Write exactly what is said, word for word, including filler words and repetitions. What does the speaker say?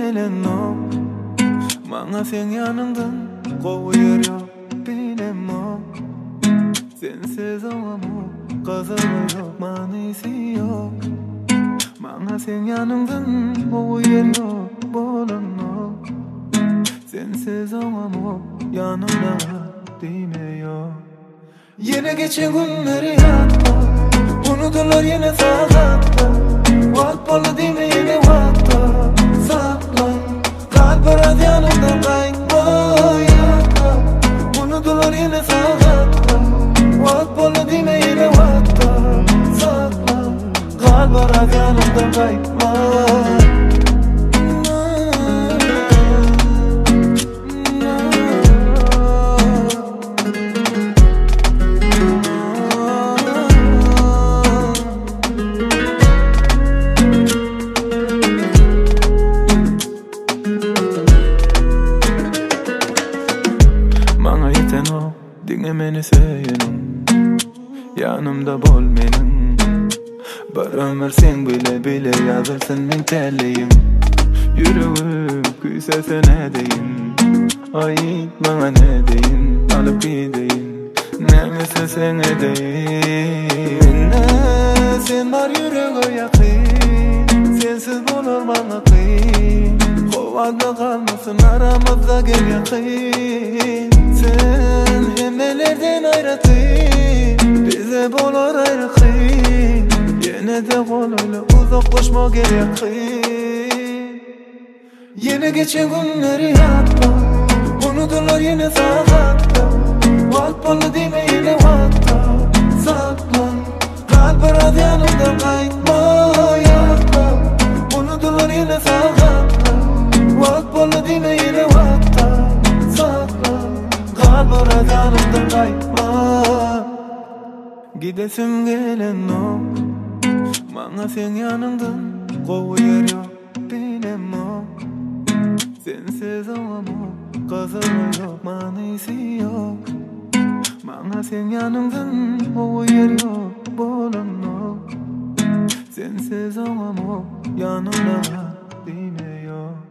gelen o Bana sen yanımdan koyuyor yok bilem o Sensiz olamam kazanma yok manisi yok Bana sen yanımdan koyuyor yok bolan o Sensiz olamam yanımda demiyor Yine geçen günleri hatla Unuturlar yine sağlatta Vak bolu değil mi yine vakta Saklan Kalp araz yanımdan kayma yakta Unuturlar yine sağlatta Vak bolu değil mi yine vakta Saklan Kalp araz yanımdan kayma Dinle beni seyenim Yanımda bol benim Bir ömür sen bile bile yazırsın min terliyim Yüreğim küyse sen edeyim Ait bana ne deyin Alıp gideyim Neyse sen edeyim Ne sen var yüreğe yakın Sensiz bulur bana kıyım Kovada kalmasın aramızda gel yakın Sen hemmelerden ayrıtayım Bize bolar ayrıkayım Yine de koluyla uzaklaşma gel yakın Yine geçen günleri hatla Unuturlar yine sağlatta Vak bolu değil mi yine vakta Saklan Kalp araz yanımda kayma yakta Unuturlar yine sağlatta Vak bolu değil mi yine vakta Saklan Kalp araz yanımda kayma Gidesim gelen o Bana sen yanımdan koyuyor yok bilem o Sensiz olamam kazanma yok manisi yok Bana sen yanımdan koyuyor yok bolan o Sensiz olamam yanımda demiyor